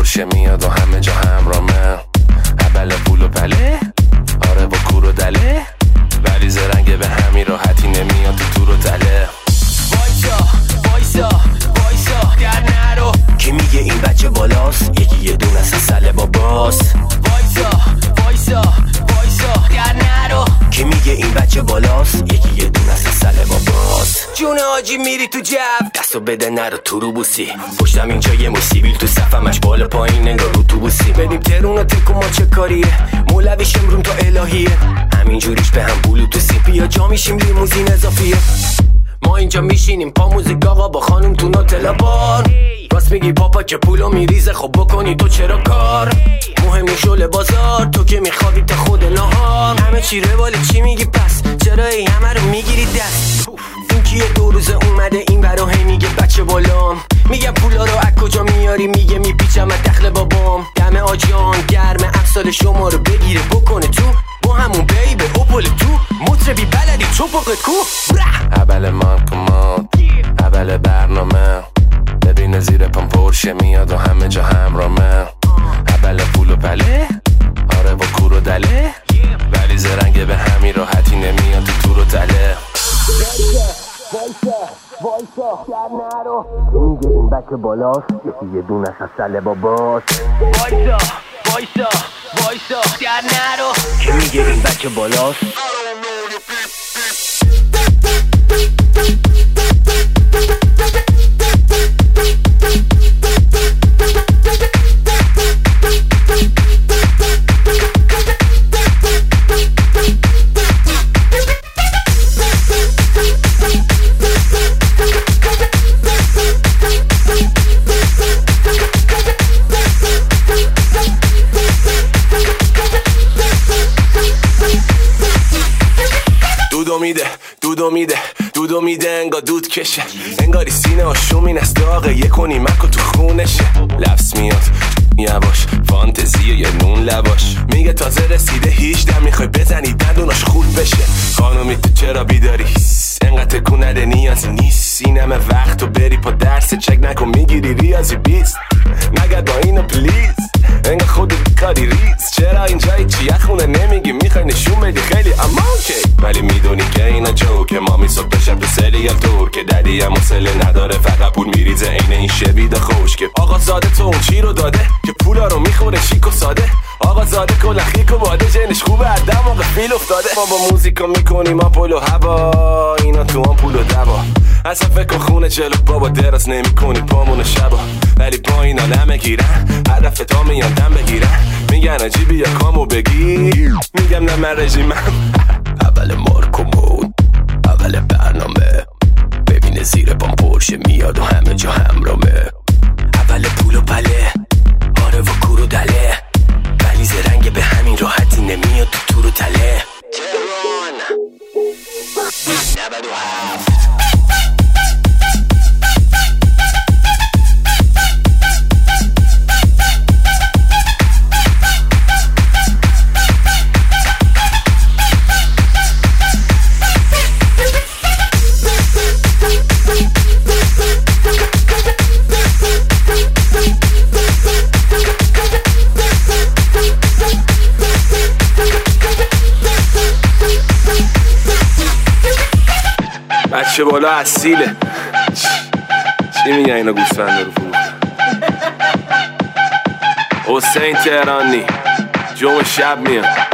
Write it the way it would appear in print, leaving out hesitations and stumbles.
پرشه میاد و همه جا همرامه. اول پول و پله، آره با کور و دله، ولی زرنگ به همین راحتی نمیاد تو تور و تله. وایسا وایسا وایسا در نرو، کی میگه این بچه بالاست؟ یکی یه دونه از سله باباس. وایسا وایسا وایسا در نرو، کی میگه این بچه بالاست؟ یکی یه دونه از سله باباس. جون آجی میری تو جو، دستو بده نرو تو رو بوسی. پشتم اینجا یه موسیبیل تو صفمش بالا پایین انگار رو تو بوسی. بریم ترون و تکو ما چه کاریه، مولویش امرون تا الهیه، همینجوریش به هم بلوتوسی. بیا جا میشیم لیموزین اضافیه. ما اینجا میشینیم پا موزیک آقا با خانم تو نوتلا بار. راست میگی پاپا که پولو میریزه، خب بکنی تو چرا کار؟ مهم نیست شل بازار، تو که میخوابی تا خود نهار. همه چی رواله چی میگی پس؟ چرا ای همه رو میگیری دست؟ این کیه دو روزه اومده این برا هی میگه بچه بالام. میگه پولا رو از کجا میاری؟ میگه میپیچم از دخل بابام. دم آجیان گرم امثال شما رو بگیره بکنه تو با همون بیبه اوپل تو. مطربی بلدی چوپقت کو اول مان کمان، اول برنامه، ببینه زیر پام پرشه میاد و همه جا همرامه. اول پول و پله، آره با کور و دله، ولی زرنگ به همین راحتی نمیاد تو تور و تله. وایسا وایسا در نرو، کی میگه این بچه بالاست؟ یکی یه دونه از سله باباس. وایسا وایسا وایسا در نرو، کی میگه این بچه بالاست؟ دودو میده انگار دود کشه، انگاری سینه آشومین از داغه یه کنی مکو تو خونشه. لفظ میاد یواش فانتزیه یه نون لواش، میگه تازه رسیده 18 میخوای بزنی دندوناش خورد بشه. خانومی تو چرا بیداری؟ انقدر تکون نده نیازی نیست، این همه وقت تو بری پا درس چک نکن میگیری ریاضی 20. نگرد با اینو پلیز، انگار خودت کاری ریز. چرا اینجایی چیه خونه نمیگی؟ میخوای نشون بدی خیلی اما اوکی، ولی میدونی که اینا جوکه. مامی صبح تا شب تو سریال تور که ددی هم حوصله نداره، فقط پول میریزه عین این شوید خوشگه. آقا زاده تو اون چی رو داده که پولا رو میخوره شیک و ساده؟ آقا زاده کل خیک و باده، جنش خوبه از دماغ فیل افتاده. ما با موزیکا میکنیم آمپول و هوا، اینا تو آمپول و دوا. اصلا فکر خونه جلو بابا دراز نمیکنی پامون شبا، ولی با اینا نمیگیرن هدف تا میان دم بگیرن. میگن عجیبی یا کامو بگیر، میگم نه من رژیمم. اول مارک و مود، اول برنامه، ببینه زیر پام پرشه میاد و همه جا همرامه. اول پول و پله، آره و کور و دله، ولی زرنگ به همین راحتی نمیاد تو تور و تله. تهران 97 بچه بالا اصیله. چی میگن اینا گوسفنده رو فروخت؟ حسین تهرانی جمعه شب میاد.